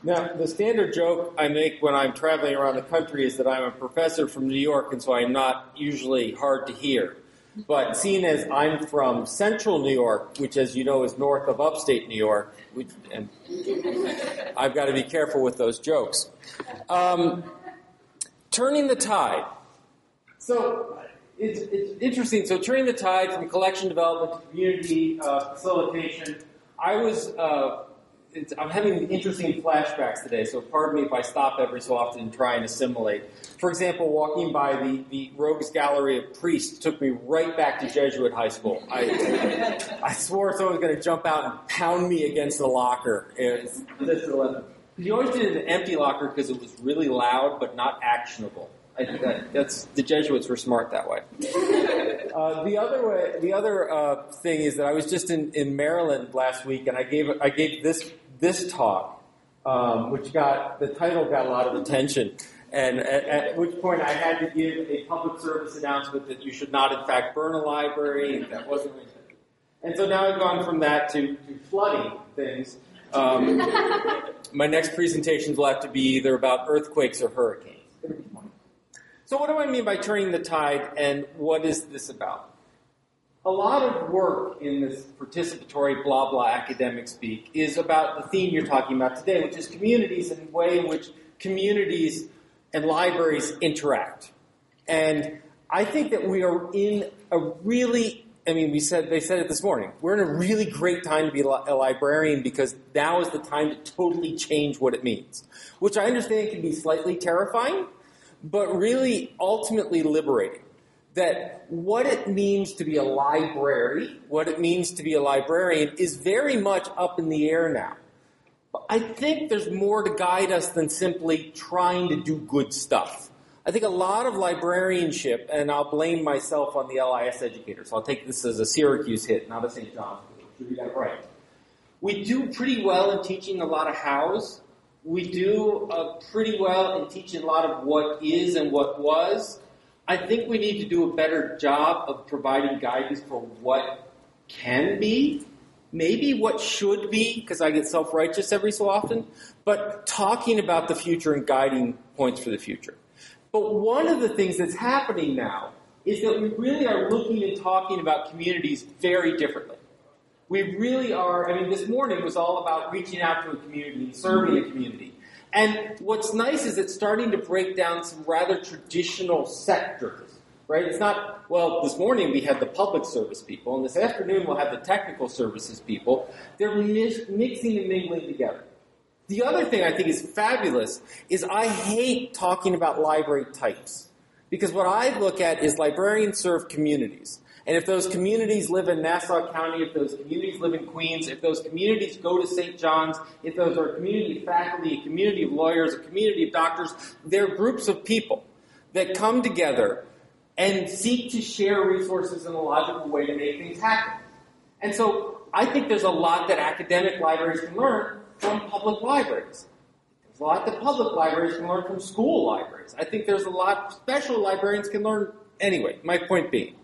Now, the standard joke I make when I'm traveling around the country is that I'm a professor from New York, and so I'm not usually hard to hear. But seeing as I'm from central New York, which, as you know, is north of upstate New York, and I've got to be careful with those jokes. Turning the tide. So it's interesting. So turning the tide from collection development to community facilitation. I'm having interesting flashbacks today, so pardon me if I stop every so often and try and assimilate. For example, walking by the Rogues Gallery of Priests took me right back to Jesuit high school. I swore someone was going to jump out and pound me against the locker. You always did it in an empty locker because it was really loud but not actionable. I think that's the Jesuits were smart that way. The other thing is that I was just in Maryland last week, and I gave this talk, which the title got a lot of attention, and at which point I had to give a public service announcement that you should not, in fact, burn a library. That wasn't. And so now I've gone from that to flooding things. My next presentations will have to be either about earthquakes or hurricanes. So what do I mean by turning the tide, and what is this about? A lot of work in this participatory blah blah academic speak is about the theme you're talking about today, which is communities and the way in which communities and libraries interact. And I think that we are in a really, they said it this morning, we're in a really great time to be a librarian because now is the time to totally change what it means, which I understand can be slightly terrifying, but really ultimately liberating. That what it means to be a library, what it means to be a librarian is very much up in the air now. But I think there's more to guide us than simply trying to do good stuff. I think a lot of librarianship, and I'll blame myself on the LIS educators, so I'll take this as a Syracuse hit, not a St. John's hit. Should we get it right? We do pretty well in teaching a lot of hows. We do pretty well in teaching a lot of what is and what was. I think we need to do a better job of providing guidance for what can be, maybe what should be, because I get self-righteous every so often, but talking about the future and guiding points for the future. But one of the things that's happening now is that we really are looking and talking about communities very differently. We really are, this morning was all about reaching out to a community and serving a community. And what's nice is it's starting to break down some rather traditional sectors, right? It's not, this morning we had the public service people, and this afternoon we'll have the technical services people. They're mixing and mingling together. The other thing I think is fabulous is I hate talking about library types, because what I look at is librarians serve communities. And if those communities live in Nassau County, if those communities live in Queens, if those communities go to St. John's, if those are a community of faculty, a community of lawyers, a community of doctors, they're groups of people that come together and seek to share resources in a logical way to make things happen. And so I think there's a lot that academic libraries can learn from public libraries. There's a lot that public libraries can learn from school libraries. I think there's a lot special librarians can learn anyway, my point being.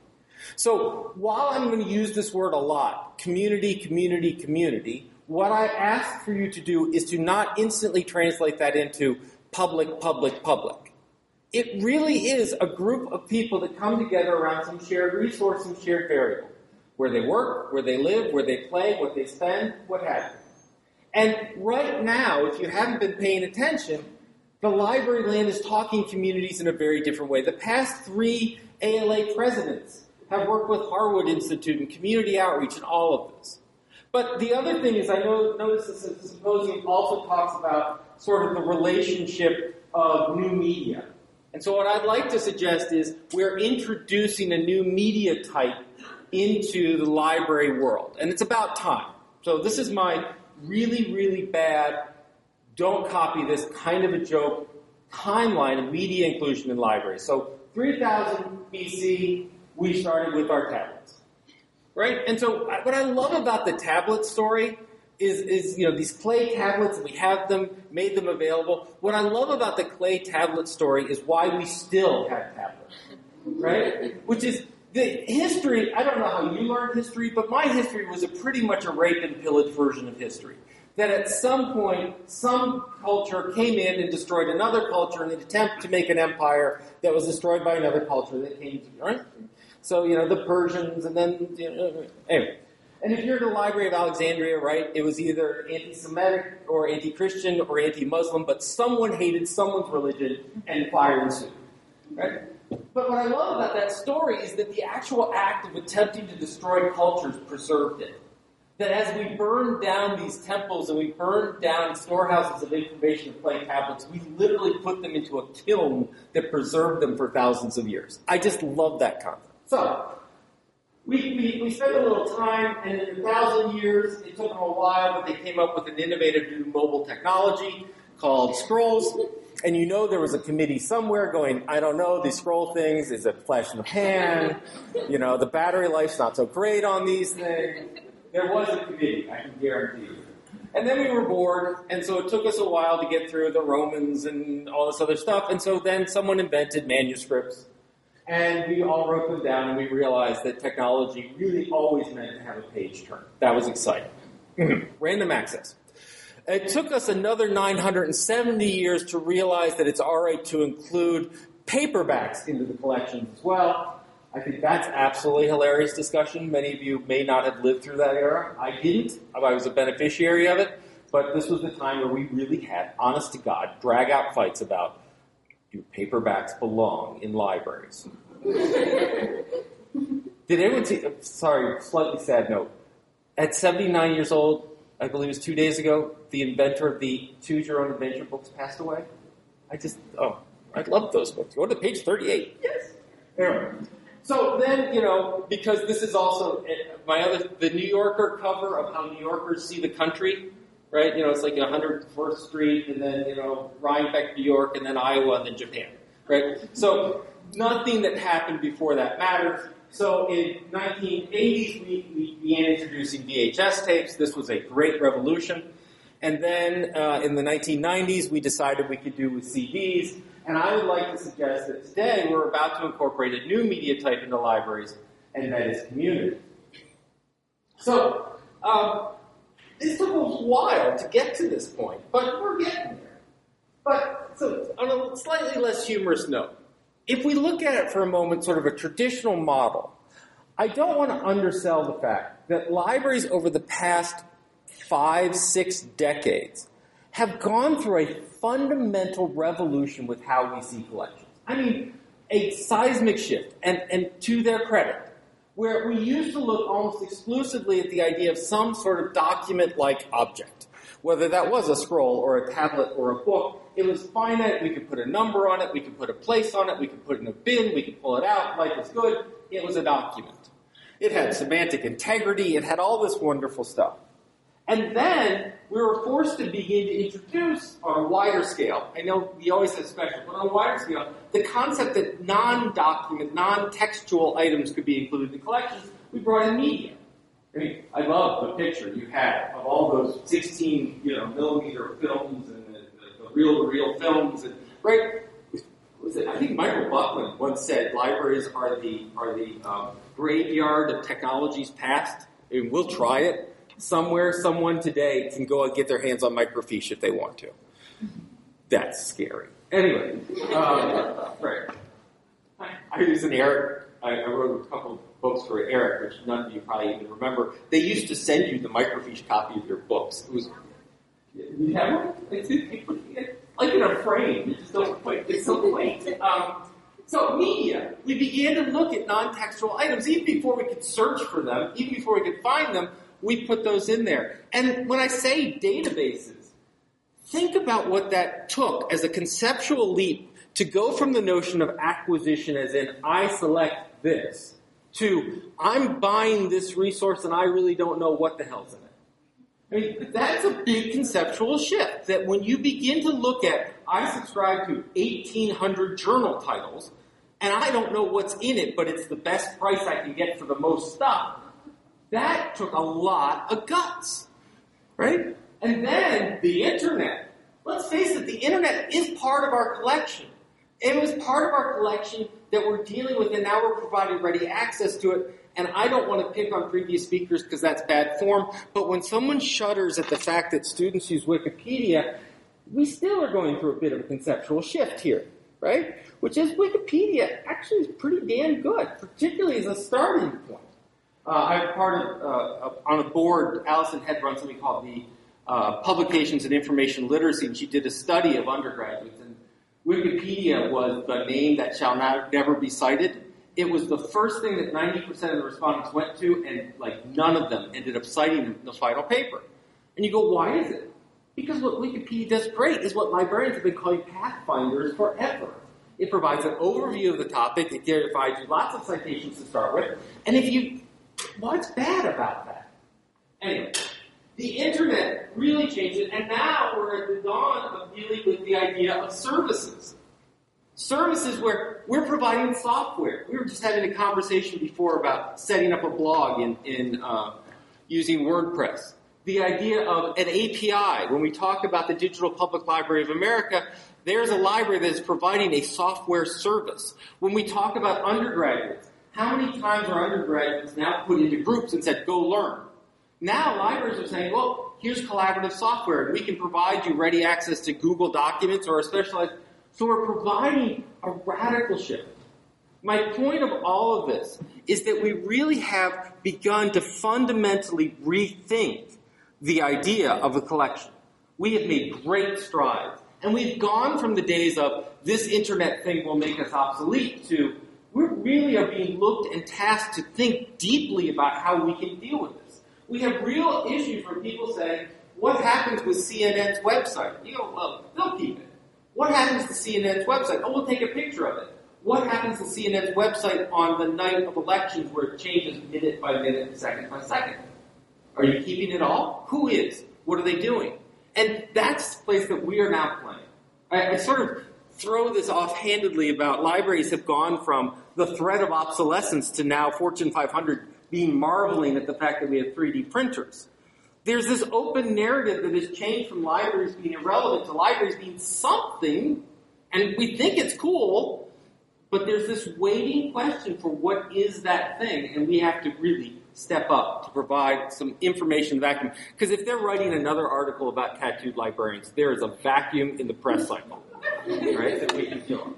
So while I'm going to use this word a lot, community, community, community, what I ask for you to do is to not instantly translate that into public, public, public. It really is a group of people that come together around some shared resource, some shared variable. Where they work, where they live, where they play, what they spend, what have you. And right now, if you haven't been paying attention, the library land is talking communities in a very different way. The past 3 ALA presidents have worked with Harwood Institute and community outreach and all of this. But the other thing is I notice this symposium also talks about sort of the relationship of new media. And so what I'd like to suggest is we're introducing a new media type into the library world. And it's about time. So this is my really, really bad, don't copy this kind of a joke timeline of media inclusion in libraries. So 3000 BC, we started with our tablets, right? And so what I love about the tablet story is these clay tablets, we have them, made them available. What I love about the clay tablet story is why we still have tablets, right? Which is the history. I don't know how you learned history, but my history was pretty much a rape and pillage version of history. that at some point, some culture came in and destroyed another culture in an attempt to make an empire that was destroyed by another culture that came to, right? So, the Persians, and then, anyway. And if you're at the Library of Alexandria, right, it was either anti-Semitic or anti-Christian or anti-Muslim, but someone hated someone's religion and fire ensued, right? But what I love about that story is that the actual act of attempting to destroy cultures preserved it. That as we burned down these temples and we burned down storehouses of information and plain tablets, we literally put them into a kiln that preserved them for thousands of years. I just love that concept. So, we spent a little time, and in 1,000 years, it took them a while, but they came up with an innovative new mobile technology called scrolls. And there was a committee somewhere going, I don't know, these scroll things, is it flash in the pan? The battery life's not so great on these things. There was a committee, I can guarantee you. And then we were bored, and so it took us a while to get through the Romans and all this other stuff. And so then someone invented manuscripts. And we all wrote them down, and we realized that technology really always meant to have a page turn. That was exciting. Random access. It took us another 970 years to realize that it's all right to include paperbacks into the collections as well. I think that's absolutely hilarious discussion. Many of you may not have lived through that era. I didn't. I was a beneficiary of it. But this was the time where we really had, honest to God, drag-out fights about do paperbacks belong in libraries? Did anyone see, sorry, slightly sad note. At 79 years old, I believe it was 2 days ago, the inventor of the Choose Your Own Adventure books passed away. I love those books. Go to page 38. Yes. Anyway. So then, because this is also the New Yorker cover of how New Yorkers see the country, right? It's like 101st Street, and then, Rhinebeck, New York, and then Iowa, and then Japan, right? So nothing that happened before that matters. So in 1980s, we began introducing VHS tapes. This was a great revolution. And then in the 1990s, we decided we could do with CDs. And I would like to suggest that today we're about to incorporate a new media type into libraries, and that is community. So this took a while to get to this point, but we're getting there. But so on a slightly less humorous note, if we look at it for a moment, sort of a traditional model, I don't want to undersell the fact that libraries over the past 5-6 decades have gone through a fundamental revolution with how we see collections. I mean, a seismic shift, and to their credit, where we used to look almost exclusively at the idea of some sort of document-like object. Whether that was a scroll or a tablet or a book, it was finite. We could put a number on it. We could put a place on it. We could put it in a bin. We could pull it out. Life was good. It was a document. It had semantic integrity. It had all this wonderful stuff. And then we were forced to begin to introduce on a wider scale, I know we always have special, but on a wider scale, the concept that non-document, non-textual items could be included in the collections. We brought in media. I mean, I love the picture you had of all those 16, millimeter films and the reel-to-reel films, and right. I think Michael Buckland once said libraries are the graveyard of technology's past. I mean, we'll try it. Somewhere, someone today can go and get their hands on microfiche if they want to. That's scary. Anyway, right. I use an Eric. I wrote a couple of books for Eric, which none of you probably even remember. They used to send you the microfiche copy of your books. It was, you have one? It's like in a frame. You just don't quite. It's so quaint. So media, we began to look at non-textual items even before we could search for them, even before we could find them. We put those in there. And when I say databases, think about what that took as a conceptual leap to go from the notion of acquisition as in I select this to I'm buying this resource and I really don't know what the hell's in it. I mean, that's a big conceptual shift that when you begin to look at I subscribe to 1,800 journal titles and I don't know what's in it, but it's the best price I can get for the most stuff. That took a lot of guts, right? And then the internet. Let's face it, the internet is part of our collection. It was part of our collection that we're dealing with, and now we're providing ready access to it. And I don't want to pick on previous speakers because that's bad form, but when someone shudders at the fact that students use Wikipedia, we still are going through a bit of a conceptual shift here, right? Which is Wikipedia actually is pretty damn good, particularly as a starting point. I'm part of, on a board, Allison Head runs something called the Publications and Information Literacy, and she did a study of undergraduates, and Wikipedia was the name that shall never be cited. It was the first thing that 90% of the respondents went to, and like none of them ended up citing the final paper. And you go, why is it? Because what Wikipedia does great is what librarians have been calling pathfinders forever. It provides an overview of the topic. It provides you lots of citations to start with. And what's bad about that? Anyway, the internet really changed it, and now we're at the dawn of dealing with the idea of services. Services where we're providing software. We were just having a conversation before about setting up a blog in using WordPress. The idea of an API. When we talk about the Digital Public Library of America, there's a library that is providing a software service. When we talk about undergraduates, how many times are undergraduates now put into groups and said, go learn? Now libraries are saying, well, here's collaborative software, and we can provide you ready access to Google Documents or a specialized. So we're providing a radical shift. My point of all of this is that we really have begun to fundamentally rethink the idea of a collection. We have made great strides. And we've gone from the days of this internet thing will make us obsolete to we really are being looked and tasked to think deeply about how we can deal with this. We have real issues where people say, what happens with CNN's website? You go, well, they'll keep it. What happens to CNN's website? Oh, we'll take a picture of it. What happens to CNN's website on the night of elections where it changes minute by minute, second by second? Are you keeping it all? Who is? What are they doing? And that's the place that we are now playing. I sort of throw this offhandedly about libraries have gone from the threat of obsolescence to now Fortune 500 being marveling at the fact that we have 3D printers. There's this open narrative that has changed from libraries being irrelevant to libraries being something, and we think it's cool, but there's this waiting question for what is that thing, and we have to really step up to provide some information vacuum. Because if they're writing another article about tattooed librarians, there is a vacuum in the press cycle, right, that we can fill up.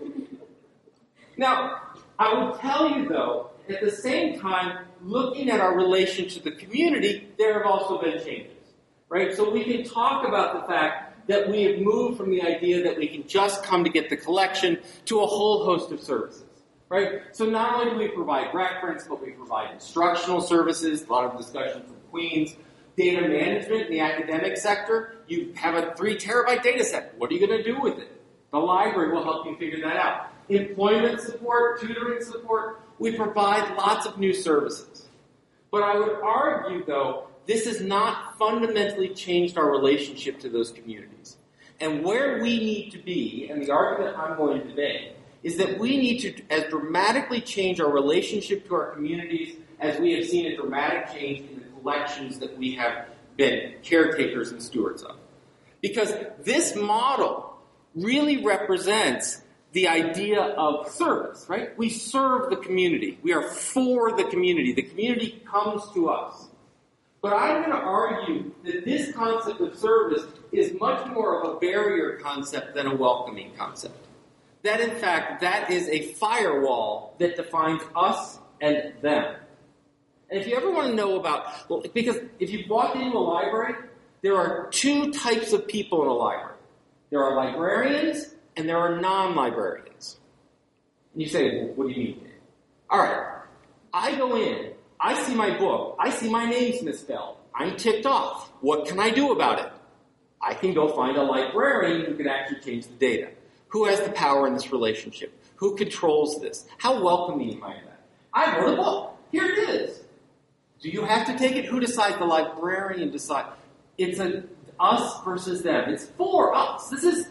Now, I will tell you, though, at the same time, looking at our relation to the community, there have also been changes, right? So we can talk about the fact that we have moved from the idea that we can just come to get the collection to a whole host of services, right? So not only do we provide reference, but we provide instructional services, a lot of discussion from Queens, data management in the academic sector. You have a 3 terabyte data set. What are you going to do with it? The library will help you figure that out. Employment support, tutoring support. We provide lots of new services. But I would argue, though, this has not fundamentally changed our relationship to those communities. And where we need to be, and the argument I'm going to make, is that we need to as dramatically change our relationship to our communities as we have seen a dramatic change in the collections that we have been caretakers and stewards of. Because this model really represents the idea of service, right? We serve the community. We are for the community. The community comes to us. But I'm going to argue that this concept of service is much more of a barrier concept than a welcoming concept. That, in fact, that is a firewall that defines us and them. And if you ever want to know about, well, because if you've walked into a library, there are 2 types of people in a library. There are librarians and there are non-librarians. And you say, well, what do you mean? All right, I go in, I see my book, I see my name's misspelled, I'm ticked off. What can I do about it? I can go find a librarian who can actually change the data. Who has the power in this relationship? Who controls this? How welcoming am I in that? I wrote a book. Here it is. Do you have to take it? Who decides? The librarian decides. It's an us versus them. It's for us. This is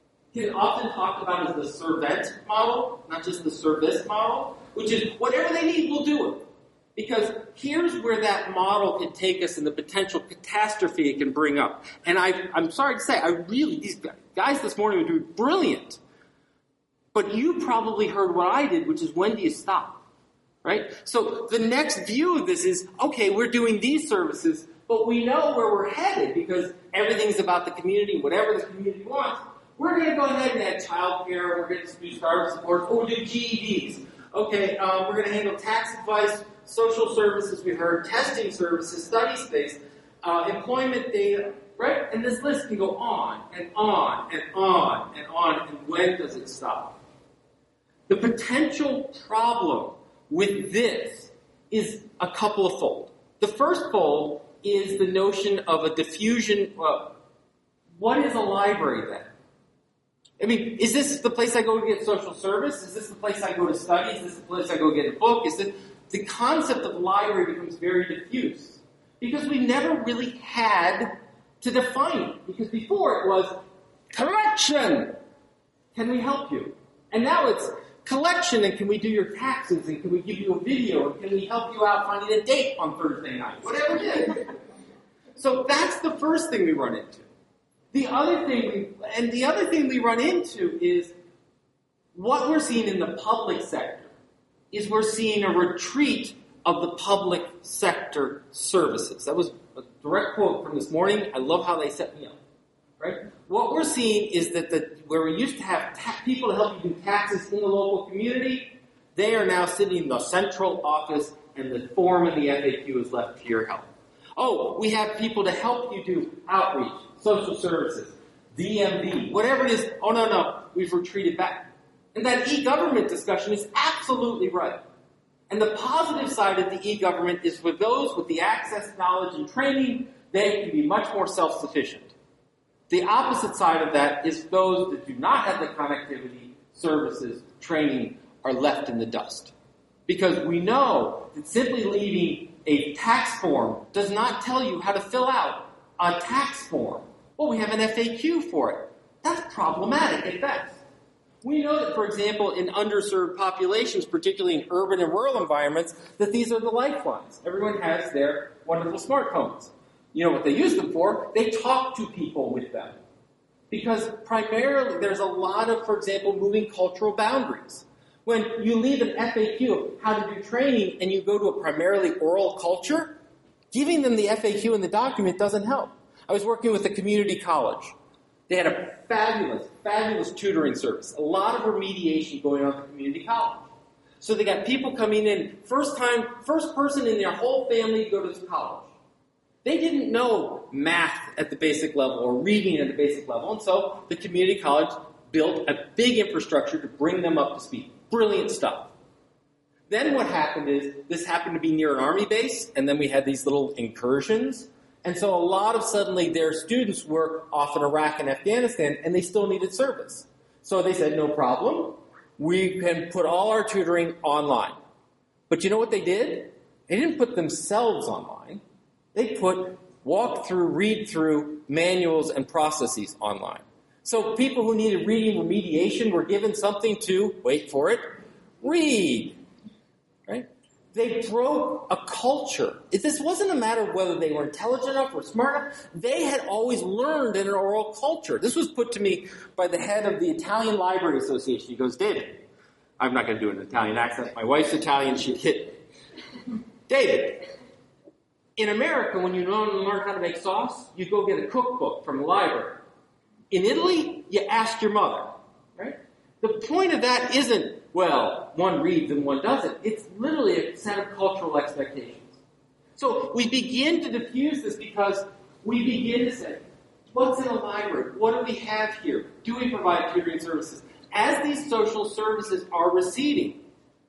often talked about as the servant model, not just the service model, which is whatever they need, we'll do it. Because here's where that model can take us and the potential catastrophe it can bring up. And I'm sorry to say, these guys this morning were doing brilliant. But you probably heard what I did, which is, when do you stop? Right? So the next view of this is, okay, we're doing these services, but we know where we're headed because everything's about the community, whatever the community wants. We're going to go ahead and add childcare, we're going to do startup support, or we'll do GEDs. Okay, we're going to handle tax advice, social services, we heard, testing services, study space, employment data, right? And this list can go on and on and on and on, and when does it stop? The potential problem with this is a couple of fold. The first fold is the notion of a diffusion. Well, what is a library then? I mean, is this the place I go to get social service? Is this the place I go to study? Is this the place I go get a book? The concept of library becomes very diffuse because we never really had to define it. Because before it was collection. Can we help you? And now it's collection, and can we do your taxes, and can we give you a video, and can we help you out finding a date on Thursday night? Whatever it is. So that's the first thing we run into. The other thing we run into is what we're seeing in the public sector is we're seeing a retreat of the public sector services. That was a direct quote from this morning. I love how they set me up. Right? What we're seeing is that where we used to have people to help you do taxes in the local community, they are now sitting in the central office, and the form and the FAQ is left to your help. Oh, we have people to help you do outreach, social services, DMV, whatever it is. Oh, no, we've retreated back. And that e-government discussion is absolutely right. And the positive side of the e-government is for those with the access, knowledge, and training, they can be much more self-sufficient. The opposite side of that is those that do not have the connectivity, services, training are left in the dust. Because we know that simply leaving a tax form does not tell you how to fill out a tax form. Well, we have an FAQ for it. That's problematic at best. We know that, for example, in underserved populations, particularly in urban and rural environments, that these are the lifelines. Everyone has their wonderful smartphones. You know what they use them for? They talk to people with them. Because primarily there's a lot of, for example, moving cultural boundaries. When you leave an FAQ of how to do training and you go to a primarily oral culture, giving them the FAQ in the document doesn't help. I was working with a community college. They had a fabulous tutoring service. A lot of remediation going on at the community college. So they got people coming in, first person in their whole family to go to this college. They didn't know math at the basic level or reading at the basic level, and so the community college built a big infrastructure to bring them up to speed. Brilliant stuff. Then what happened is, this happened to be near an army base, and then we had these little incursions, and so a lot of suddenly their students were off in Iraq and Afghanistan, and they still needed service. So they said, no problem, we can put all our tutoring online. But you know what they did? They didn't put themselves online. They put walk-through, read-through manuals and processes online. So people who needed reading remediation were given something to, wait for it, read. Right? They broke a culture. This wasn't a matter of whether they were intelligent enough or smart enough. They had always learned in an oral culture. This was put to me by the head of the Italian Library Association. He goes, David, I'm not going to do an Italian accent. My wife's Italian. She'd hit me. David, in America, when you want to learn how to make sauce, you go get a cookbook from the library. In Italy, you ask your mother, right? The point of that isn't, well, one reads and one doesn't. It's literally a set of cultural expectations. So we begin to diffuse this because we begin to say, what's in a library? What do we have here? Do we provide tutoring services? As these social services are receding,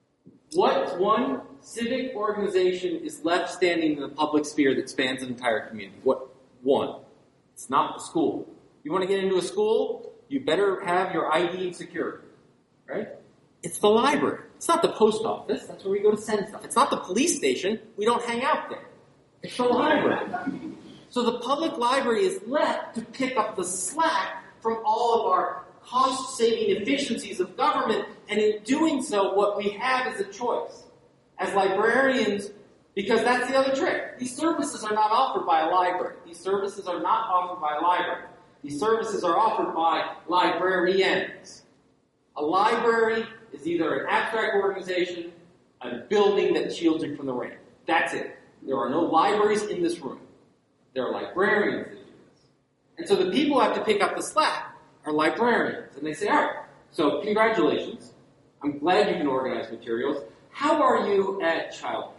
what one civic organization is left standing in the public sphere that spans an entire community? What? One. It's not the school. You want to get into a school, you better have your ID and security, right? It's the library. It's not the post office. That's where we go to send stuff. It's not the police station. We don't hang out there. It's the library. So the public library is left to pick up the slack from all of our cost-saving efficiencies of government, and in doing so, what we have is a choice. As librarians, because that's the other trick. These services are not offered by a library. These services are not offered by a library. These services are offered by librarians. A library is either an abstract organization, a building that shields you from the rain. That's it. There are no libraries in this room. There are librarians that do this. And so the people who have to pick up the slack are librarians. And they say, all right, so congratulations. I'm glad you can organize materials. How are you at childcare?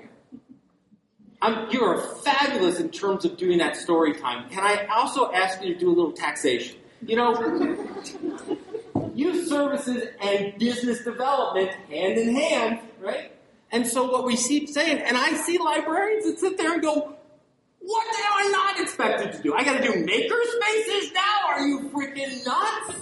You are fabulous in terms of doing that story time. Can I also ask you to do a little taxation? You know, youth services and business development hand in hand, right? And so what we keep saying, and I see librarians that sit there and go, what am I not expected to do? I got to do maker spaces now? Are you freaking nuts?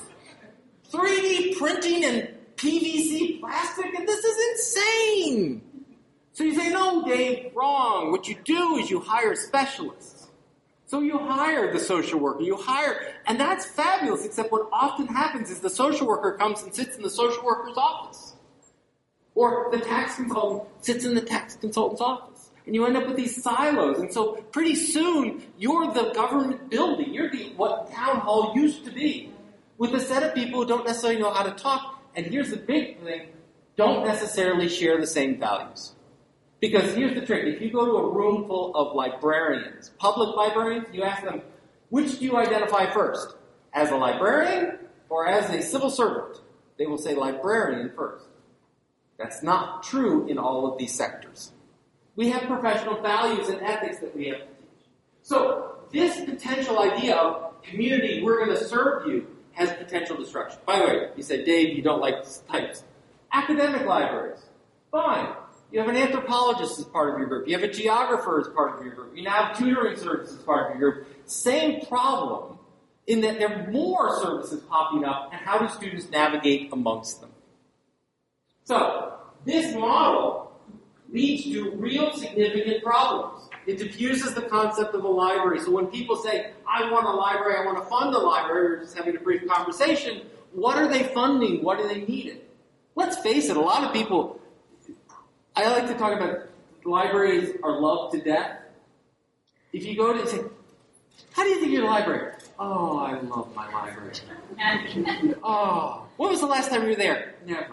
3D printing and PVC plastic? And this is insane. So you say, no, Dave, wrong. What you do is you hire specialists. So you hire the social worker. And that's fabulous, except what often happens is the social worker comes and sits in the social worker's office. Or the tax consultant sits in the tax consultant's office. And you end up with these silos. And so pretty soon, you're the government building. You're what town hall used to be. With a set of people who don't necessarily know how to talk. And here's the big thing. Don't necessarily share the same values. Because here's the trick. If you go to a room full of librarians, public librarians, you ask them, which do you identify first? As a librarian or as a civil servant? They will say librarian first. That's not true in all of these sectors. We have professional values and ethics that we have to teach. So this potential idea of community, we're going to serve you, has potential destruction. By the way, you said, Dave, you don't like types. Academic libraries, fine. You have an anthropologist as part of your group. You have a geographer as part of your group. You now have tutoring services as part of your group. Same problem in that there are more services popping up, and how do students navigate amongst them? So, this model leads to real significant problems. It diffuses the concept of a library. So when people say, I want a library, I want to fund a library, we're just having a brief conversation, what are they funding? What do they need? Let's face it, a lot of people... I like to talk about libraries are loved to death. If you go to and say, how do you think your library? Oh, I love my library. Oh, when was the last time you were there? Never.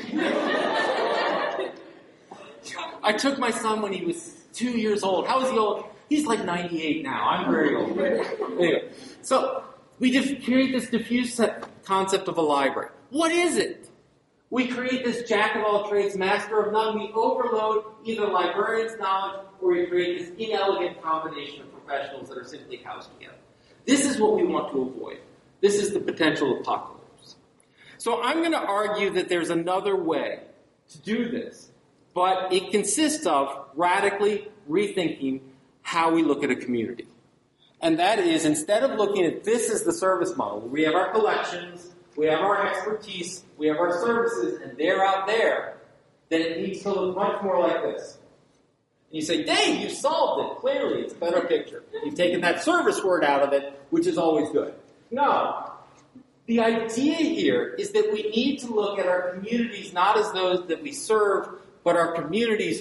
I took my son when he was 2 years old. How is he old? He's like 98 now. I'm very old. Anyway, so we just create this diffuse concept of a library. What is it? We create this jack-of-all-trades, master of none. We overload either librarians' knowledge or we create this inelegant combination of professionals that are simply housed together. This is what we want to avoid. This is the potential apocalypse. So I'm going to argue that there's another way to do this, but it consists of radically rethinking how we look at a community. And that is, instead of looking at this as the service model, where we have our collections, we have our expertise, we have our services, and they're out there, then it needs to look much more like this. And you say, Dave, you solved it. Clearly, it's a better picture. You've taken that service word out of it, which is always good. No. The idea here is that we need to look at our communities not as those that we serve, but our communities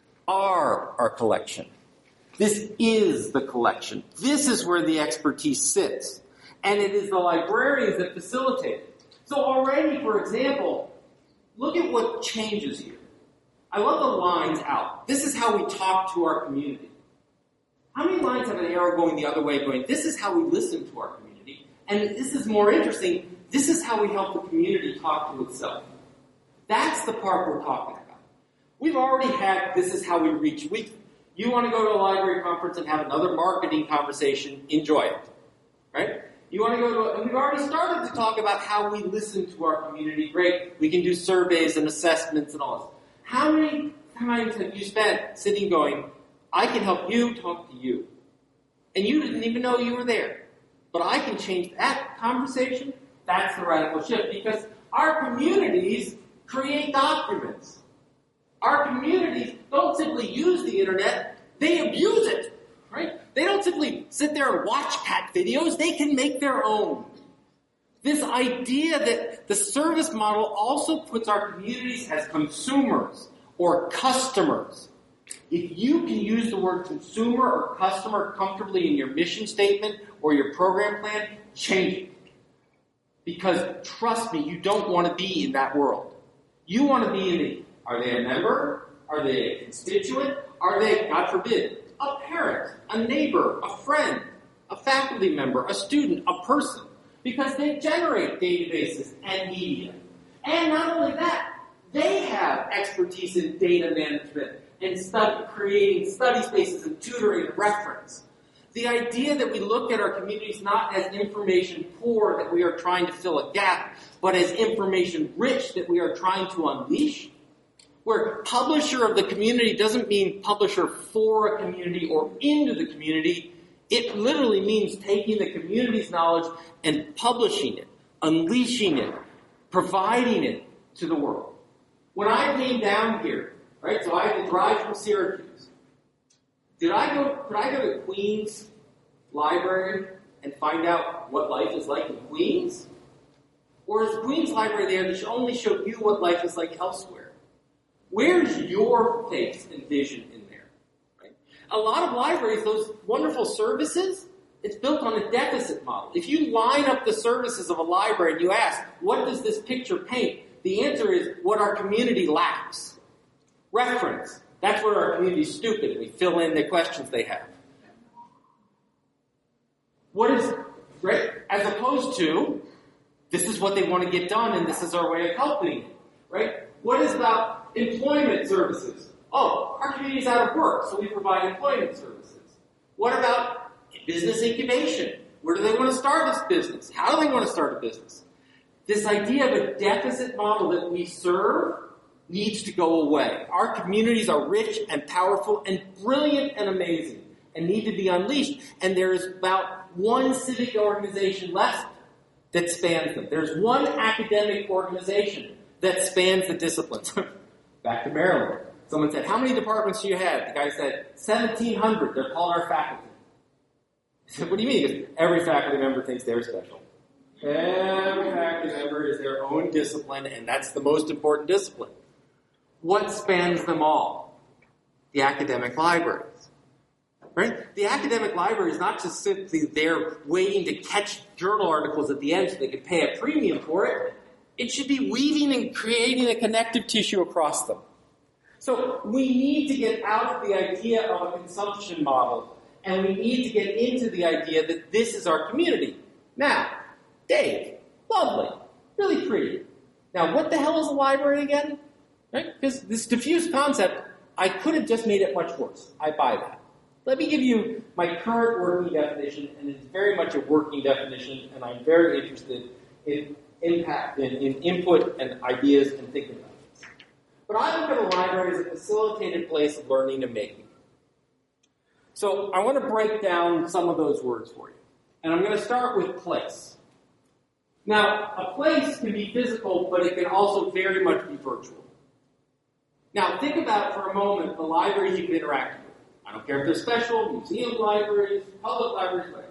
are our collection. This is the collection. This is where the expertise sits. And it is the librarians that facilitate it. So already, for example, look at what changes here. I love the lines out. This is how we talk to our community. How many lines have an arrow going the other way going, this is how we listen to our community? And this is more interesting, this is how we help the community talk to itself. That's the part we're talking about. We've already had, this is how we reach. You want to go to a library conference and have another marketing conversation, enjoy it. Right? You want to go to, and we've already started to talk about how we listen to our community. Great. We can do surveys and assessments and all this. How many times have you spent sitting going, I can help you talk to you? And you didn't even know you were there. But I can change that conversation. That's the radical shift. Because our communities create documents. Our communities don't simply use the internet, they abuse it. Right? They don't simply sit there and watch cat videos. They can make their own. This idea that the service model also puts our communities as consumers or customers. If you can use the word consumer or customer comfortably in your mission statement or your program plan, change it. Because trust me, you don't want to be in that world. You want to be in the, are they a member? Are they a constituent? Are they, God forbid, a parent, a neighbor, a friend, a faculty member, a student, a person? Because they generate databases and media. And not only that, they have expertise in data management and creating study spaces and tutoring and reference. The idea that we look at our communities not as information poor that we are trying to fill a gap, but as information rich that we are trying to unleash, where publisher of the community doesn't mean publisher for a community or into the community. It literally means taking the community's knowledge and publishing it, unleashing it, providing it to the world. When I came down here, right, so I had to drive from Syracuse. Could I go to Queens Library and find out what life is like in Queens? Or is Queens Library there to only show you what life is like elsewhere? Where's your taste and vision in there? Right? A lot of libraries, those wonderful services, it's built on a deficit model. If you line up the services of a library and you ask, what does this picture paint? The answer is what our community lacks. Reference. That's where our community's stupid. We fill in the questions they have. What is, right? As opposed to, this is what they want to get done and this is our way of helping it, right? What is about employment services? Oh, our community's out of work, so we provide employment services. What about business incubation? Where do they want to start this business? How do they want to start a business? This idea of a deficit model that we serve needs to go away. Our communities are rich and powerful and brilliant and amazing and need to be unleashed. And there is about one civic organization left that spans them. There's one academic organization that spans the disciplines. Back to Maryland. Someone said, how many departments do you have? The guy said, 1,700. They're called our faculty. I said, what do you mean? Because every faculty member thinks they're special. Every faculty member is their own discipline, and that's the most important discipline. What spans them all? The academic libraries. Right? The academic library is not just simply there waiting to catch journal articles at the end so they can pay a premium for it. It should be weaving and creating a connective tissue across them. So we need to get out of the idea of a consumption model, and we need to get into the idea that this is our community. Now, Dave, lovely, really pretty. Now, what the hell is a library again? Right? Because this diffuse concept, I could have just made it much worse. I buy that. Let me give you my current working definition, and it's very much a working definition, and I'm very interested in impact, in input and ideas and thinking about this. But I look at a library as a facilitated place of learning and making. So I want to break down some of those words for you. And I'm going to start with place. Now, a place can be physical, but it can also very much be virtual. Now, think about for a moment the libraries you've interacted with. I don't care if they're special, museum libraries, public libraries, whatever.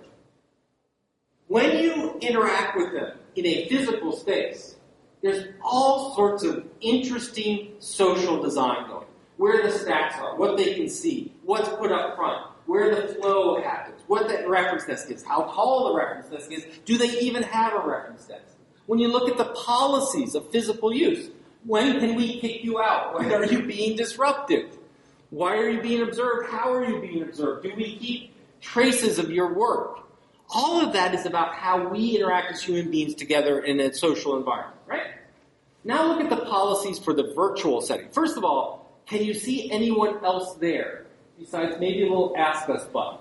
When you interact with them in a physical space, there's all sorts of interesting social design going. Where the stacks are, what they can see, what's put up front, where the flow happens, what the reference desk is, how tall the reference desk is, do they even have a reference desk? When you look at the policies of physical use, when can we kick you out? When are you being disruptive? Why are you being observed? How are you being observed? Do we keep traces of your work? All of that is about how we interact as human beings together in a social environment, right? Now look at the policies for the virtual setting. First of all, can you see anyone else there besides maybe a little Ask Us button?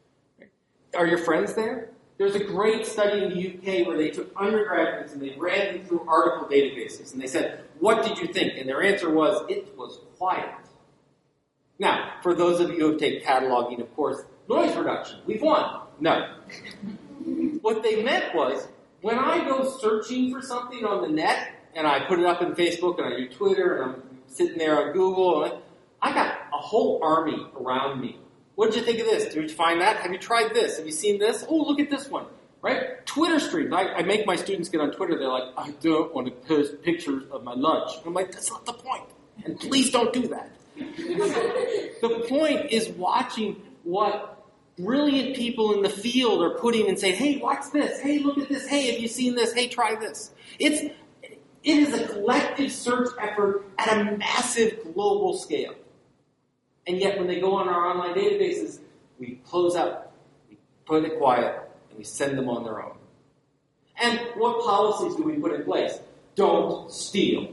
Are your friends there? There's a great study in the UK where they took undergraduates and they ran them through article databases. And they said, what did you think? And their answer was, it was quiet. Now, for those of you who have taken cataloging, of course, noise reduction, we've won. No. What they meant was, when I go searching for something on the net, and I put it up in Facebook, and I do Twitter, and I'm sitting there on Google, I got a whole army around me. What did you think of this? Did you find that? Have you tried this? Have you seen this? Oh, look at this one. Right? Twitter streams. I make my students get on Twitter. They're like, I don't want to post pictures of my lunch. I'm like, that's not the point. And please don't do that. The point is watching what brilliant people in the field are putting and saying, hey, watch this. Hey, look at this. Hey, have you seen this? Hey, try this. It is a collective search effort at a massive global scale. And yet when they go on our online databases, we close out, we put it quiet, and we send them on their own. And what policies do we put in place? Don't steal.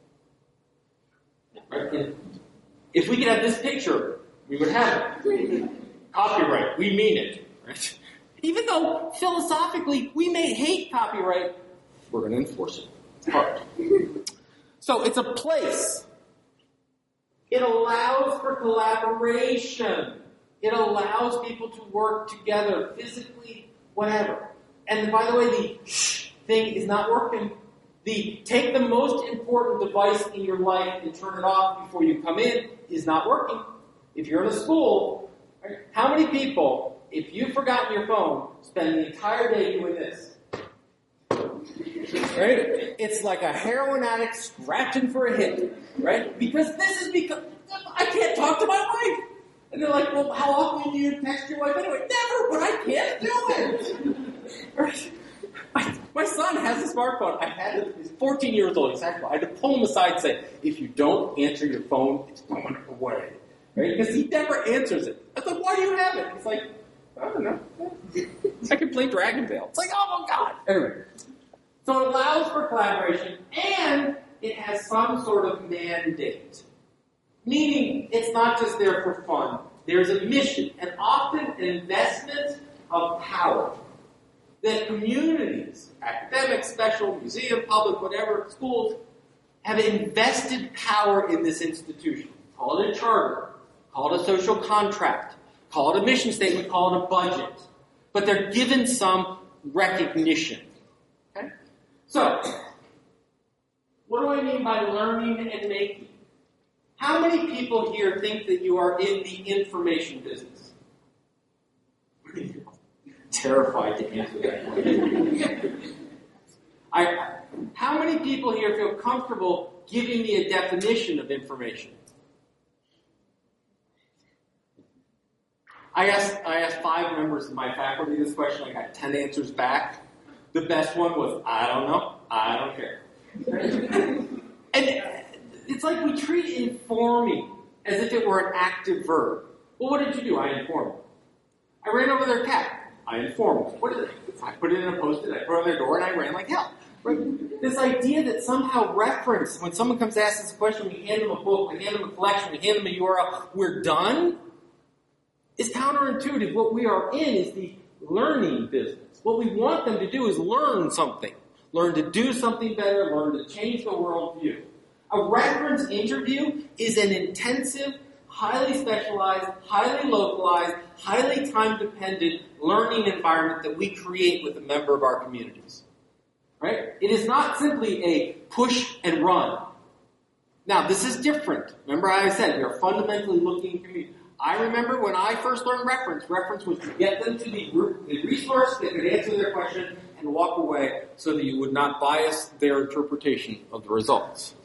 Right? And if we could have this picture, we would have it. Copyright, we mean it. Right? Even though philosophically we may hate copyright, we're going to enforce it. It's hard. So it's a place. It allows for collaboration. It allows people to work together physically, whatever. And by the way, the thing is not working. Take the most important device in your life and turn it off before you come in is not working. If you're in a school, right, how many people, if you've forgotten your phone, spend the entire day doing this? Right? It's like a heroin addict scratching for a hit, right? Because I can't talk to my wife. And they're like, well, how often do you text your wife anyway? Never, but I can't do it. Right? My son has a smartphone. He's 14 years old. I had to pull him aside and say, if you don't answer your phone, it's going away. Right? Because he never answers it. I was like, why do you have it? He's like, I don't know. I can play Dragon Ball. It's like, oh my God. Anyway. So it allows for collaboration, and it has some sort of mandate. Meaning, it's not just there for fun. There's a mission, and often an investment of power that communities, academic, special, museum, public, whatever, schools, have invested power in this institution. Call it a charter, call it a social contract, call it a mission statement, call it a budget. But they're given some recognition. Okay? So, what do I mean by learning and making? How many people here think that you are in the information business? Terrified to answer that. How many people here feel comfortable giving me a definition of information? I asked 5 members of my faculty this question. I got 10 answers back. The best one was, I don't know. I don't care. And it's like we treat informing as if it were an active verb. Well, what did you do? I informed. I ran over their cat. I informed. What is it? I put it in a post-it, I put it on their door, and I ran like hell. Right? This idea that somehow reference, when someone comes to ask us a question, we hand them a book, we hand them a collection, we hand them a URL, we're done, is counterintuitive. What we are in is the learning business. What we want them to do is learn something. Learn to do something better, learn to change the worldview. A reference interview is an intensive, highly specialized, highly localized, highly time-dependent learning environment that we create with a member of our communities. Right? It is not simply a push and run. Now, this is different. Remember I said we are fundamentally looking community. I remember when I first learned reference was to get them to the resource that could answer their question and walk away so that you would not bias their interpretation of the results.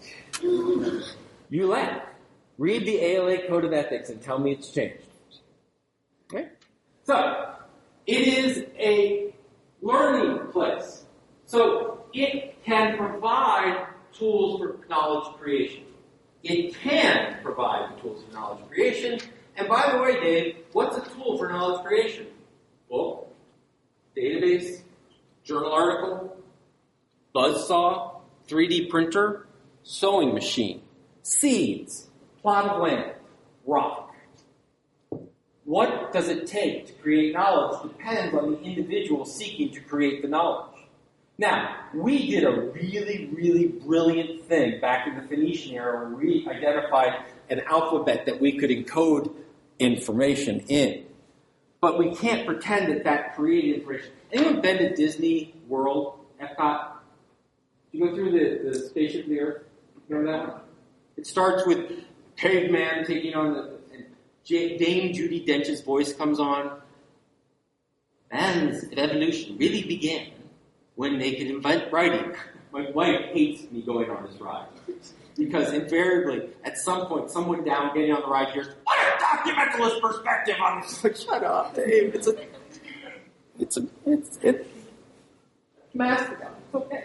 You laugh. Read the ALA Code of Ethics and tell me it's changed. Okay? So, it is a learning place. So, it can provide tools for knowledge creation. It can provide the tools for knowledge creation. And by the way, Dave, what's a tool for knowledge creation? Book, database, journal article, buzzsaw, 3D printer, sewing machine, seeds, plot of land, rock. What does it take to create knowledge depends on the individual seeking to create the knowledge. Now, we did a really, really brilliant thing back in the Phoenician era when we identified an alphabet that we could encode information in. But we can't pretend that created information. Anyone been to Disney World, Epcot? You go through the Spaceship of the Earth? Remember that one? It starts with caveman taking on and Dame Judi Dench's voice comes on. Man's evolution really began when they could invent writing. My wife hates me going on this ride. Because invariably, at some point, someone down getting on the ride hears, "What a documentalist perspective on this!" Like, shut up, Dave. It's mastodon. It's okay.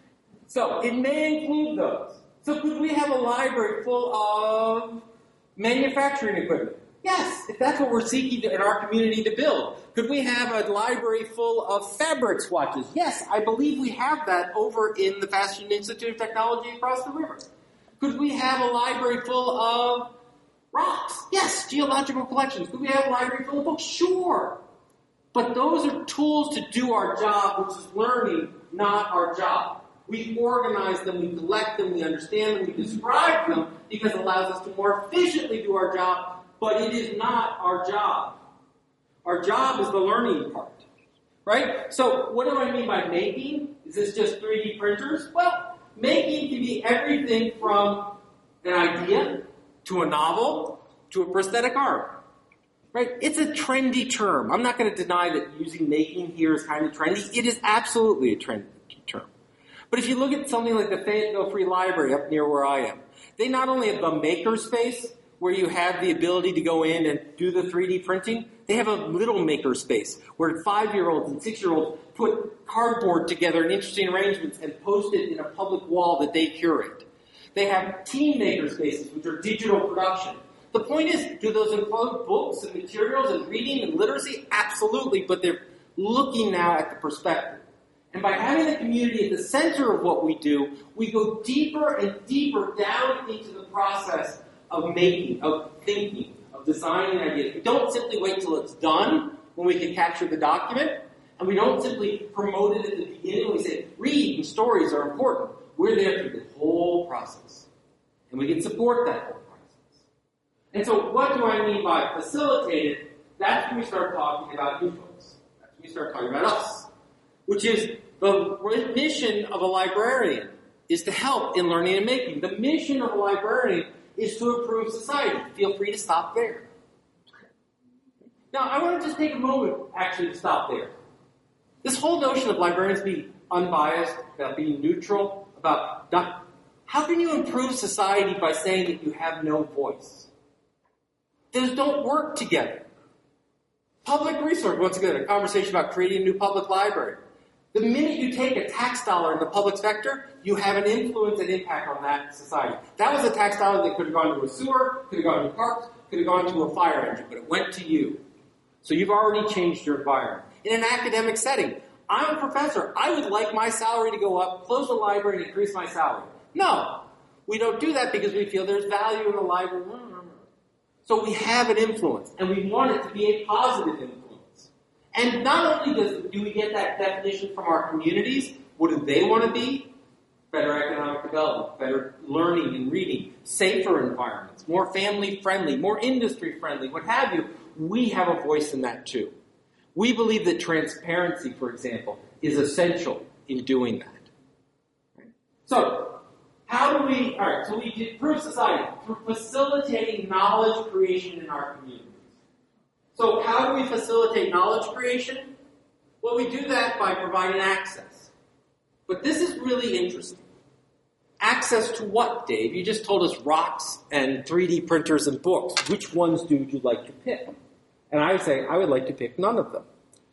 So it may include those. So could we have a library full of manufacturing equipment? Yes, if that's what we're seeking in our community to build. Could we have a library full of fabric swatches? Yes, I believe we have that over in the Fashion Institute of Technology across the river. Could we have a library full of rocks? Yes, geological collections. Could we have a library full of books? Sure. But those are tools to do our job, which is learning, not our job. We organize them, we collect them, we understand them, we describe them, because it allows us to more efficiently do our job, but it is not our job. Our job is the learning part, right? So what do I mean by making? Is this just 3D printers? Well, making can be everything from an idea to a novel to a prosthetic art, right? It's a trendy term. I'm not going to deny that using making here is kind of trendy. It is absolutely a trendy term. But if you look at something like the Fayetteville Free Library up near where I am, they not only have the makerspace, where you have the ability to go in and do the 3D printing, they have a little makerspace where 5-year-olds and 6-year-olds put cardboard together in interesting arrangements and post it in a public wall that they curate. They have teen makerspaces, which are digital production. The point is, do those include books and materials and reading and literacy? Absolutely, but they're looking now at the perspective. And by having the community at the center of what we do, we go deeper and deeper down into the process of making, of thinking, of designing ideas. We don't simply wait till it's done when we can capture the document, and we don't simply promote it at the beginning when we say, read and stories are important. We're there through the whole process. And we can support that whole process. And so what do I mean by facilitated? That's when we start talking about you folks. That's when we start talking about us. Which is the mission of a librarian is to help in learning and making. The mission of a librarian is to improve society. Feel free to stop there. Now, I want to just take a moment, actually, to stop there. This whole notion of librarians being unbiased, about being neutral, about not... How can you improve society by saying that you have no voice? Those don't work together. Public resource, once again, a conversation about creating a new public library. The minute you take a tax dollar in the public sector, you have an influence and impact on that society. That was a tax dollar that could have gone to a sewer, could have gone to parks, could have gone to a fire engine, but it went to you. So you've already changed your environment. In an academic setting, I'm a professor. I would like my salary to go up, close the library, and increase my salary. No. We don't do that because we feel there's value in the library. So we have an influence, and we want it to be a positive influence. And not only do we get that definition from our communities, what do they want to be? Better economic development, better learning and reading, safer environments, more family-friendly, more industry-friendly, what have you. We have a voice in that too. We believe that transparency, for example, is essential in doing that. Right? So, how do we, all right, so we improve society through facilitating knowledge creation in our communities. So how do we facilitate knowledge creation? Well, we do that by providing access. But this is really interesting. Access to what, Dave? You just told us rocks and 3D printers and books. Which ones do you like to pick? And I would say, I would like to pick none of them.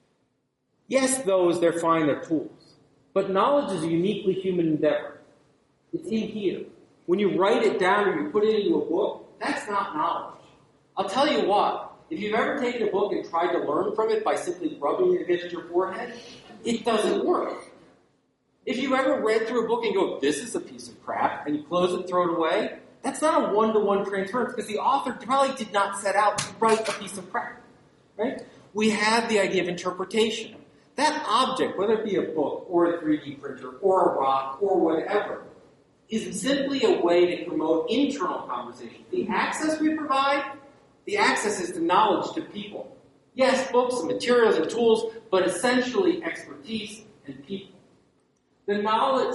Yes, those, they're fine, they're tools. But knowledge is a uniquely human endeavor. It's in here. When you write it down or you put it into a book, that's not knowledge. I'll tell you what. If you've ever taken a book and tried to learn from it by simply rubbing it against your forehead, it doesn't work. If you ever read through a book and go, this is a piece of crap, and you close it and throw it away, that's not a one-to-one transference because the author probably did not set out to write a piece of crap. Right? We have the idea of interpretation. That object, whether it be a book or a 3D printer or a rock or whatever, is simply a way to promote internal conversation. The access we provide, the access is to knowledge to people. Yes, books and materials and tools, but essentially expertise and people. The knowledge,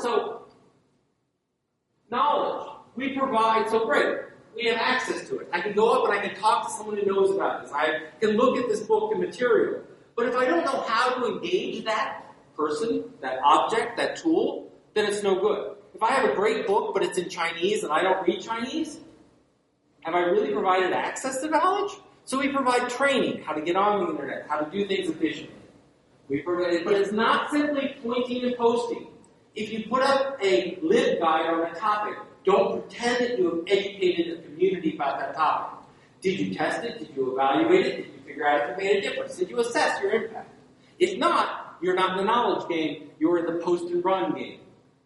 knowledge we provide, so great. We have access to it. I can go up and I can talk to someone who knows about this. I can look at this book and material. But if I don't know how to engage that person, that object, that tool, then it's no good. If I have a great book, but it's in Chinese and I don't read Chinese, have I really provided access to knowledge? So we provide training, how to get on the internet, how to do things efficiently. But it's not simply pointing and posting. If you put up a LibGuide on a topic, don't pretend that you have educated a community about that topic. Did you test it? Did you evaluate it? Did you figure out if it made a difference? Did you assess your impact? If not, you're not in the knowledge game, you're in the post and run game.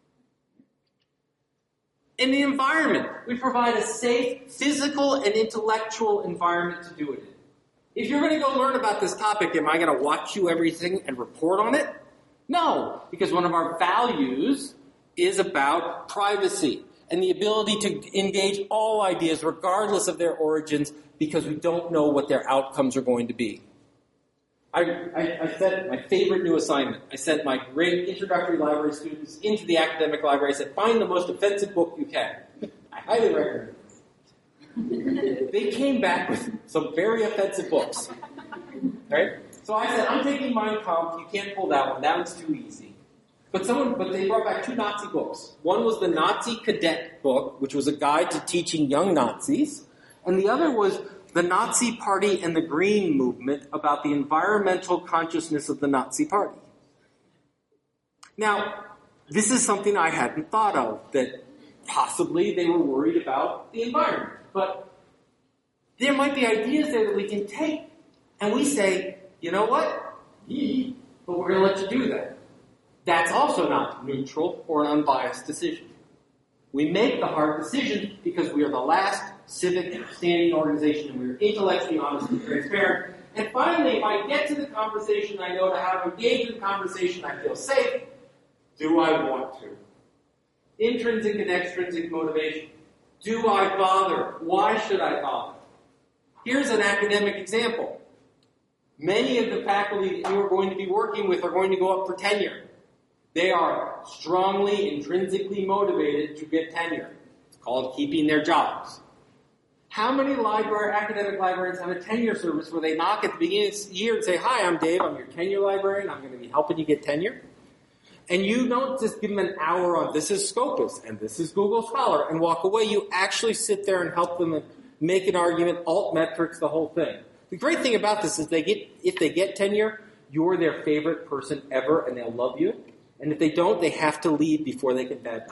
In the environment, we provide a safe physical and intellectual environment to do it in. If you're going to go learn about this topic, am I going to watch you everything and report on it? No, because one of our values is about privacy and the ability to engage all ideas regardless of their origins because we don't know what their outcomes are going to be. I sent my favorite new assignment. I sent my great introductory library students into the academic library. I said, find the most offensive book you can. I highly recommend it. They came back with some very offensive books. Right? So I said, I'm taking Mein Kampf. You can't pull that one. That one's too easy. But they brought back 2 Nazi books. One was the Nazi Cadet book, which was a guide to teaching young Nazis. And the other was the Nazi Party and the Green Movement about the environmental consciousness of the Nazi Party. Now, this is something I hadn't thought of, that possibly they were worried about the environment. But there might be ideas there that we can take, and we say, you know what? But we're going to let you do that. That's also not neutral or an unbiased decision. We make the hard decision because we are the last civic standing organization and we are intellectually honest and transparent. And finally, if I get to the conversation, I know how to engage in the conversation, I feel safe. Do I want to? Intrinsic and extrinsic motivation. Do I bother? Why should I bother? Here's an academic example. Many of the faculty that you are going to be working with are going to go up for tenure. They are strongly, intrinsically motivated to get tenure. It's called keeping their jobs. How many academic librarians have a tenure service where they knock at the beginning of the year and say, hi, I'm Dave, I'm your tenure librarian, I'm going to be helping you get tenure? And you don't just give them an hour on this is Scopus and this is Google Scholar and walk away. You actually sit there and help them make an argument, altmetrics, the whole thing. The great thing about this is if they get tenure, you're their favorite person ever and they'll love you. And if they don't, they have to leave before they can badmouth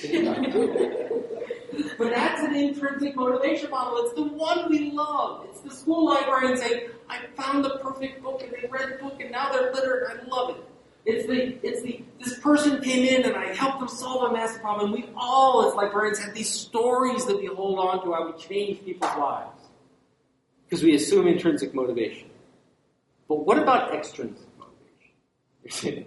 you. But that's an intrinsic motivation model. It's the one we love. It's the school librarian saying, I found the perfect book and they read the book and now they're literate and I love it. This person came in and I helped them solve a math problem. And we all, as librarians, have these stories that we hold on to how we change people's lives. Because we assume intrinsic motivation. But what about extrinsic motivation?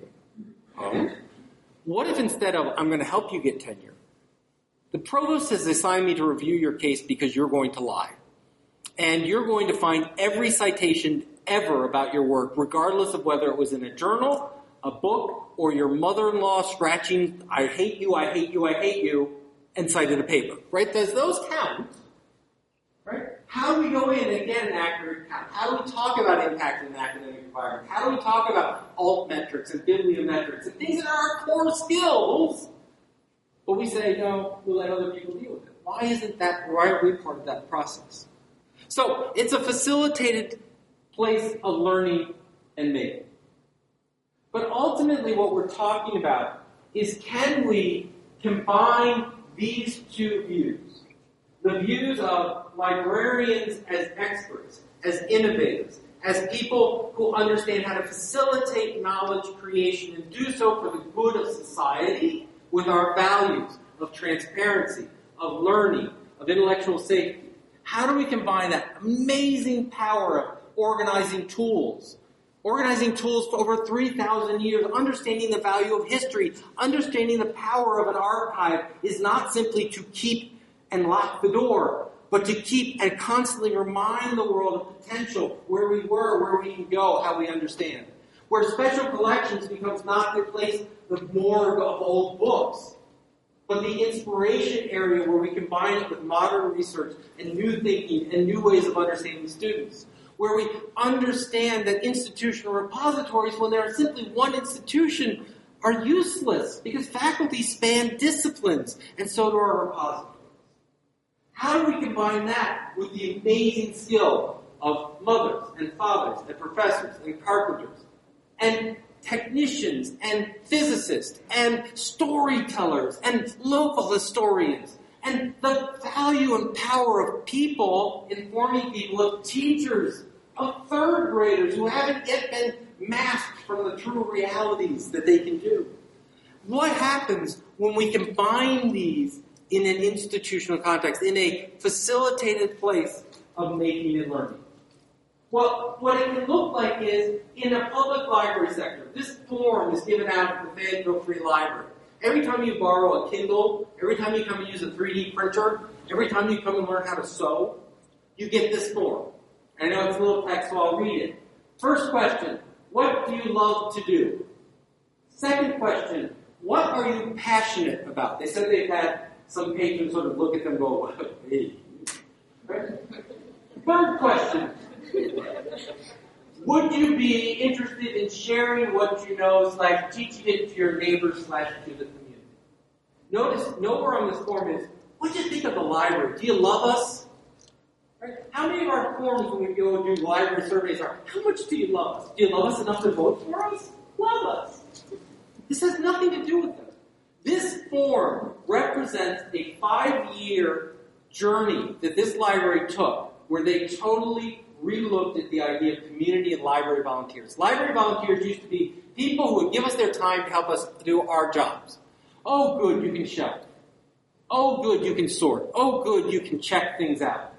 What if instead of, I'm going to help you get tenure, the provost has assigned me to review your case because you're going to lie. And you're going to find every citation ever about your work, regardless of whether it was in a journal, a book, or your mother-in-law scratching, I hate you, I hate you, I hate you, and cited a paper. Right? Does those count? Right? How do we go in and get an accurate count? How do we talk about impact in an academic environment? How do we talk about altmetrics and bibliometrics and things that are our core skills? But we say, no, we'll let other people deal with it. Why are we part of that process? So, it's a facilitated place of learning and making. But ultimately what we're talking about is, can we combine these 2 views? The views of librarians as experts, as innovators, as people who understand how to facilitate knowledge creation and do so for the good of society with our values of transparency, of learning, of intellectual safety. How do we combine that amazing power of organizing tools for over 3,000 years, understanding the value of history, understanding the power of an archive is not simply to keep and lock the door, but to keep and constantly remind the world of potential, where we were, where we can go, how we understand. Where special collections becomes not the place, the morgue of old books, but the inspiration area where we combine it with modern research and new thinking and new ways of understanding students. Where we understand that institutional repositories, when there are simply one institution, are useless because faculty span disciplines, and so do our repositories. How do we combine that with the amazing skill of mothers and fathers and professors and carpenters and technicians and physicists and storytellers and local historians and the value and power of people informing people, of teachers, of third graders who haven't yet been masked from the true realities that they can do? What happens when we combine these in an institutional context, in a facilitated place of making and learning? Well, what it can look like is, in a public library sector, this form is given out at the Fayetteville Free Library. Every time you borrow a Kindle, every time you come and use a 3D printer, every time you come and learn how to sew, you get this form. And I know it's a little text, so I'll read it. First question, what do you love to do? Second question, what are you passionate about? They said they've had some patrons sort of look at them and go, what? Hey. Right? Third question, would you be interested in sharing what you know / teaching it to your neighbors / to the community? Notice, nowhere on this form is, what do you think of the library? Do you love us? Right? How many of our forms when we go do library surveys are, how much do you love us? Do you love us enough to vote for us? Love us. This has nothing to do with them. This form represents a 5-year journey that this library took where they totally relooked at the idea of community and library volunteers. Library volunteers used to be people who would give us their time to help us do our jobs. Oh, good, you can shelf. Oh, good, you can sort. Oh, good, you can check things out.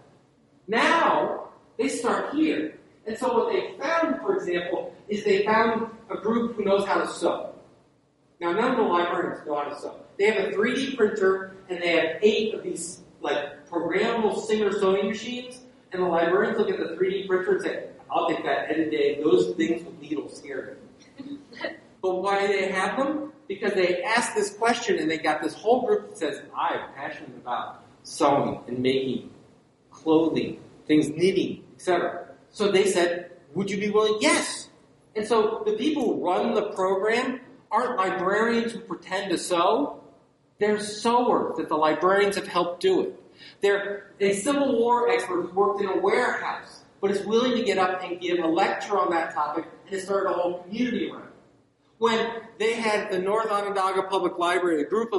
Now, they start here. And so what they found, for example, is they found a group who knows how to sew. Now, none of the librarians know how to sew. They have a 3D printer, and they have 8 of these programmable Singer sewing machines. And the librarians look at the 3D printer and say, I'll take that any day. Those things with needles scare me. But why do they have them? Because they asked this question, and they got this whole group that says, I'm passionate about sewing and making clothing, things knitting, etc. So they said, would you be willing? Yes. And so the people who run the program aren't librarians who pretend to sew. They're sewers that the librarians have helped do it. They're a Civil War expert who worked in a warehouse, but is willing to get up and give a lecture on that topic and has started a whole community around it. When they had the North Onondaga Public Library, a group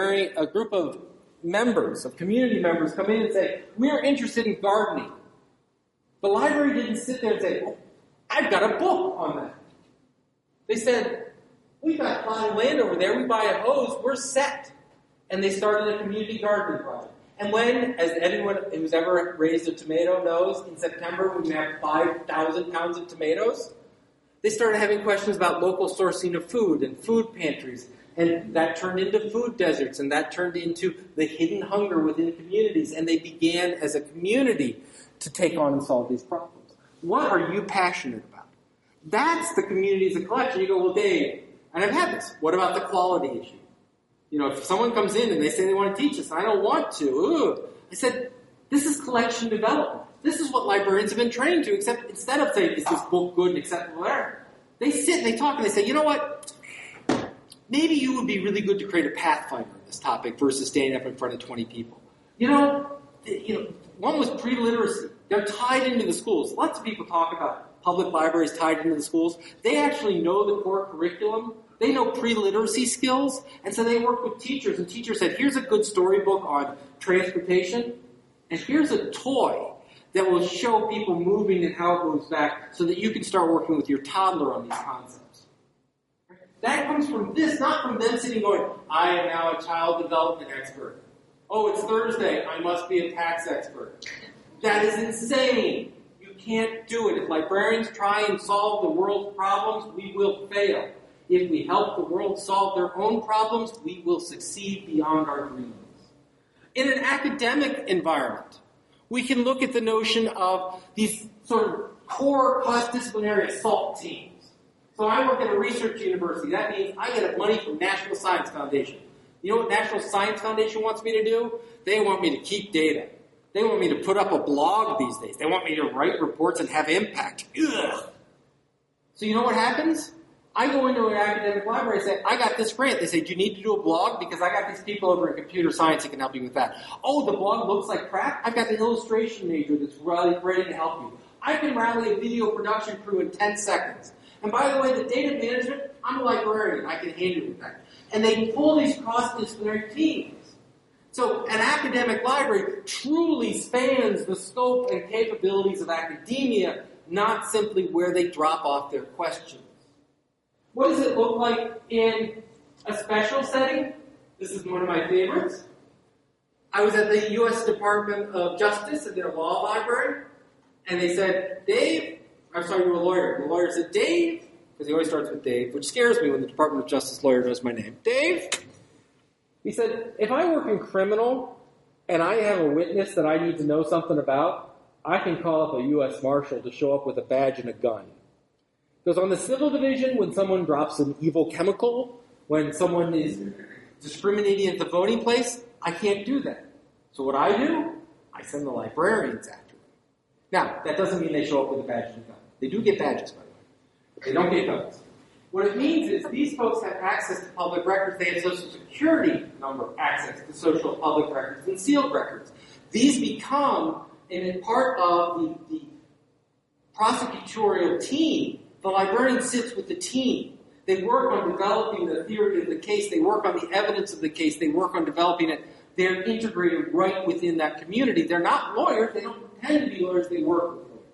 of members, of community members, come in and say, we're interested in gardening. The library didn't sit there and say, oh, I've got a book on that. They said, we've got plot land over there, we buy a hose, we're set. And they started a community gardening project. And when, as anyone who's ever raised a tomato knows, in September we have 5,000 pounds of tomatoes, they started having questions about local sourcing of food and food pantries. And that turned into food deserts, and that turned into the hidden hunger within communities. And they began as a community to take on and solve these problems. What are you passionate about? That's the community as a collection. You go, well, Dave, and I've had this. What about the quality issue? You know, if someone comes in and they say they want to teach us, and I don't want to, I said, this is collection development. This is what librarians have been trained to, except instead of saying, is this book good and acceptable there? They sit and they talk and they say, you know what? Maybe you would be really good to create a pathfinder on this topic versus standing up in front of 20 people. You know, one was pre-literacy. They're tied into the schools. Lots of people talk about public libraries tied into the schools. They actually know the core curriculum. They know pre-literacy skills, and so they work with teachers, and teachers said, here's a good storybook on transportation, and here's a toy that will show people moving and how it moves back so that you can start working with your toddler on these concepts. That comes from this, not from them sitting going, I am now a child development expert. Oh, it's Thursday, I must be a tax expert. That is insane. You can't do it. If librarians try and solve the world's problems, we will fail. If we help the world solve their own problems, we will succeed beyond our dreams. In an academic environment, we can look at the notion of these sort of core cross-disciplinary assault teams. So I work at a research university. That means I get money from National Science Foundation. You know what National Science Foundation wants me to do? They want me to keep data. They want me to put up a blog these days. They want me to write reports and have impact. Ugh. So you know what happens? I go into an academic library and say, I got this grant. They say, do you need to do a blog? Because I got these people over in computer science that can help you with that. Oh, the blog looks like crap? I've got the illustration major that's ready to help you. I can rally a video production crew in 10 seconds. And by the way, the data management, I'm a librarian. I can handle that. And they pull these cross-disciplinary teams. So an academic library truly spans the scope and capabilities of academia, not simply where they drop off their questions. What does it look like in a special setting? This is one of my favorites. I was at the U.S. Department of Justice at their law library, and they said, Dave, I'm sorry, you're a lawyer. The lawyer said, Dave, because he always starts with Dave, which scares me when the Department of Justice lawyer knows my name. Dave, he said, if I work in criminal and I have a witness that I need to know something about, I can call up a U.S. Marshal to show up with a badge and a gun. Because on the civil division, when someone drops an evil chemical, when someone is discriminating at the voting place, I can't do that. So what I do, I send the librarians after them. Now, that doesn't mean they show up with a badge and a gun. They do get badges, by the way. They don't get guns. What it means is these folks have access to public records. They have Social Security number access to social public records and sealed records. These become a part of the prosecutorial team. The librarian sits with the team. They work on developing the theory of the case. They work on the evidence of the case. They work on developing it. They're integrated right within that community. They're not lawyers. They don't pretend to be lawyers. They work with lawyers.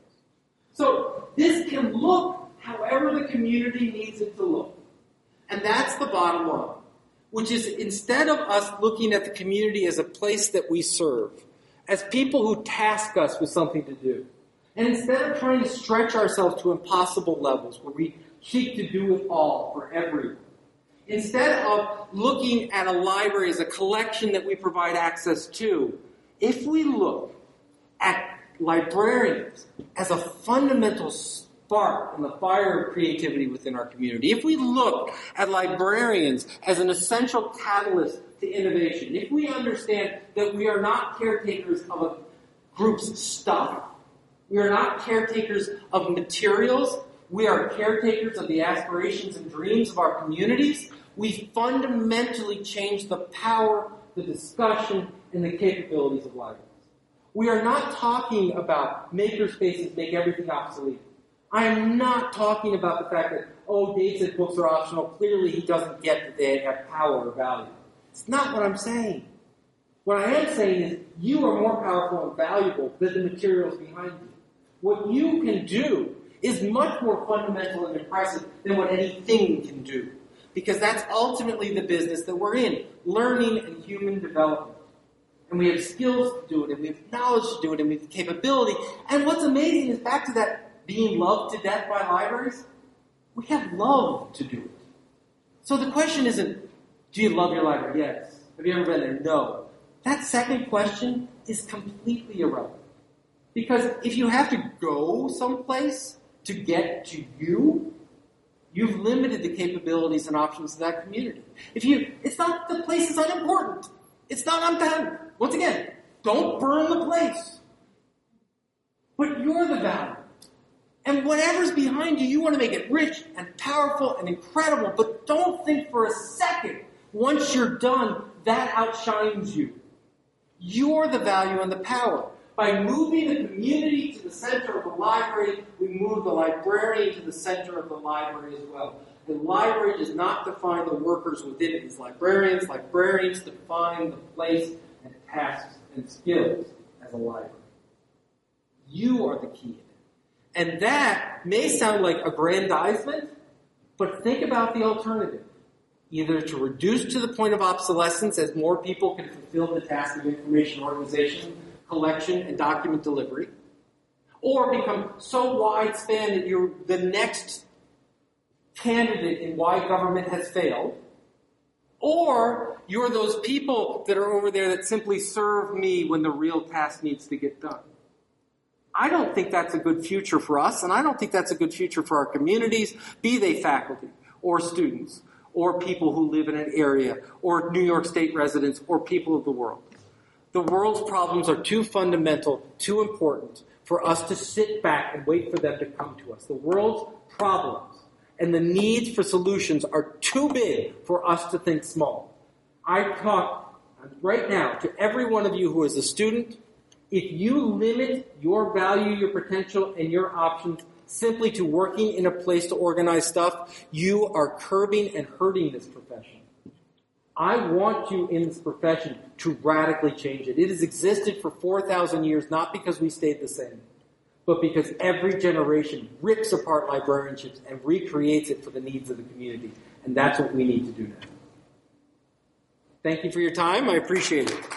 So this can look however the community needs it to look. And that's the bottom line, which is instead of us looking at the community as a place that we serve, as people who task us with something to do, and instead of trying to stretch ourselves to impossible levels where we seek to do it all for everyone, instead of looking at a library as a collection that we provide access to, if we look at librarians as a fundamental spark in the fire of creativity within our community, if we look at librarians as an essential catalyst to innovation, if we understand that we are not caretakers of a group's stuff, we are not caretakers of materials. We are caretakers of the aspirations and dreams of our communities. We fundamentally change the power, the discussion, and the capabilities of libraries. We are not talking about makerspaces make everything obsolete. I am not talking about the fact that, Dave said books are optional. Clearly he doesn't get that they have power or value. It's not what I'm saying. What I am saying is you are more powerful and valuable than the materials behind you. What you can do is much more fundamental and impressive than what anything can do. Because that's ultimately the business that we're in, learning and human development. And we have skills to do it, and we have knowledge to do it, and we have capability. And what's amazing is back to that being loved to death by libraries, we have love to do it. So the question isn't, do you love your library? Yes. Have you ever been there? No. That second question is completely irrelevant. Because if you have to go someplace to get to you, you've limited the capabilities and options of that community. It's not the place is unimportant. It's not unbound. Once again, don't burn the place. But you're the value. And whatever's behind you, you want to make it rich and powerful and incredible. But don't think for a second, once you're done, that outshines you. You're the value and the power. By moving the community to the center of the library, we move the librarian to the center of the library as well. The library does not define the workers within it. It's librarians. Librarians define the place and tasks and skills as a library. You are the key in it. And that may sound like aggrandizement, but think about the alternative. Either to reduce to the point of obsolescence as more people can fulfill the task of information organization, collection, and document delivery, or become so widespan that you're the next candidate in why government has failed, or you're those people that are over there that simply serve me when the real task needs to get done. I don't think that's a good future for us, and I don't think that's a good future for our communities, be they faculty or students or people who live in an area or New York State residents or people of the world. The world's problems are too fundamental, too important for us to sit back and wait for them to come to us. The world's problems and the needs for solutions are too big for us to think small. I talk right now to every one of you who is a student. If you limit your value, your potential, and your options simply to working in a place to organize stuff, you are curbing and hurting this profession. I want you in this profession to radically change it. It has existed for 4,000 years, not because we stayed the same, but because every generation rips apart librarianships and recreates it for the needs of the community. And that's what we need to do now. Thank you for your time. I appreciate it.